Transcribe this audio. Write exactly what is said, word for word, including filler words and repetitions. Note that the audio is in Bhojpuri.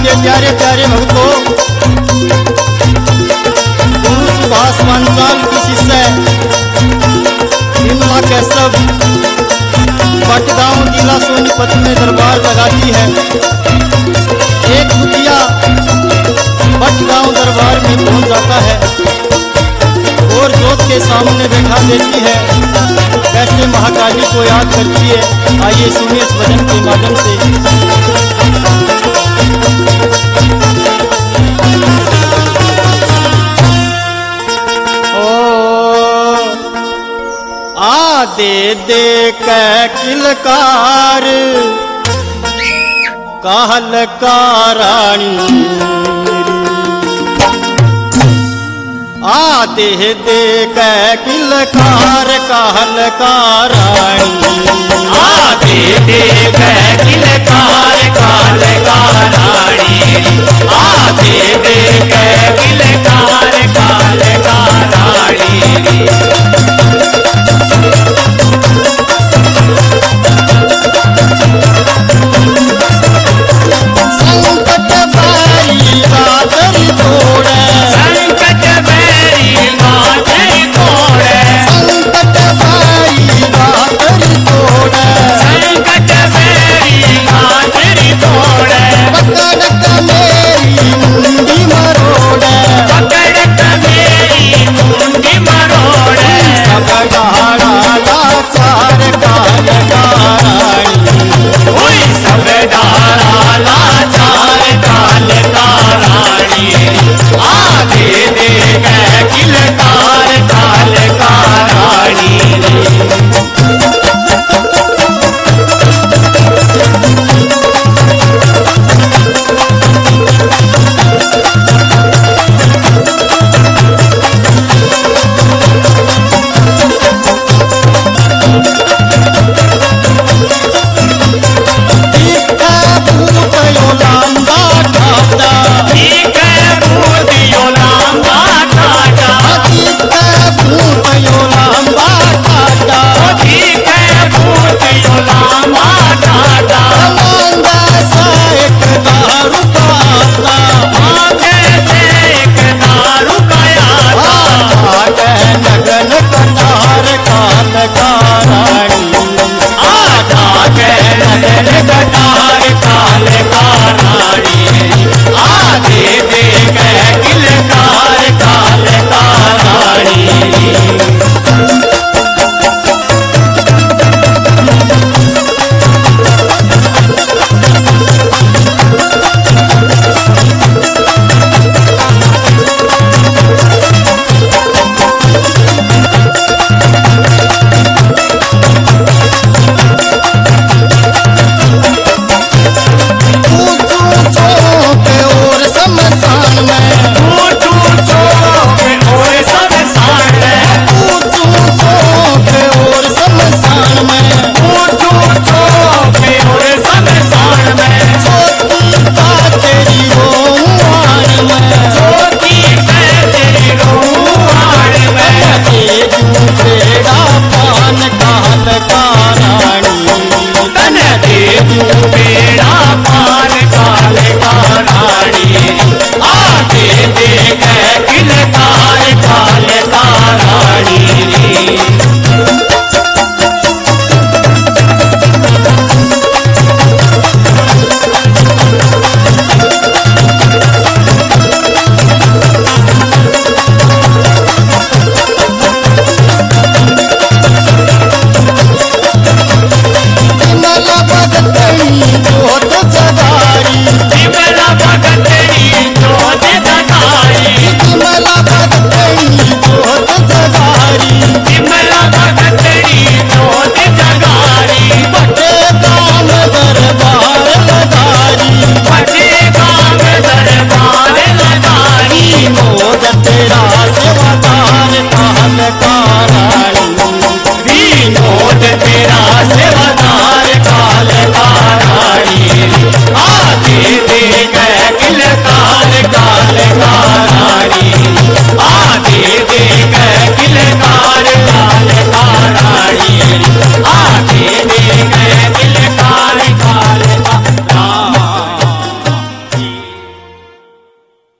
के प्यारे प्यारे भक्तों, गुरु सुभाष पांचाल की शिष्य विमला कैशव पटगांव जिला सोनीपत में दरबार लगाती है। एक मुखिया पटगांव दरबार में पहुंच जाता है और जोत के सामने बैठा देती है। कैसे महाकाली को याद करती है, आइए सुनिए इस भजन के माध्यम से। आ दे दे कै किलकार कहल का रानी, आ दे दे कै किलकार कहल का रानी, आ दे दे कै किलकार कहल का रानी, आ दे दे कै किलकार कहल का रानी। लांबा